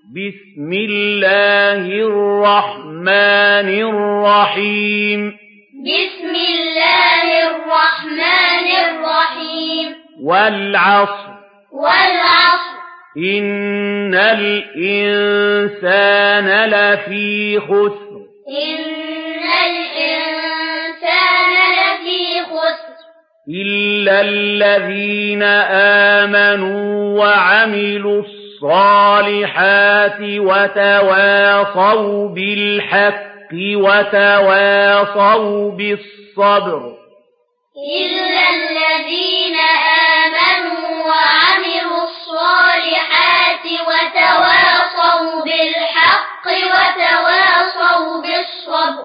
بسم الله الرحمن الرحيم بسم الله الرحمن الرحيم والعصر إن الإنسان لفي خسر إلا الذين آمنوا وعملوا الصالحات وتواصوا بالحق وتواصوا بالصبر إلا الذين آمنوا وعملوا الصالحات وتواصوا بالحق وتواصوا بالصبر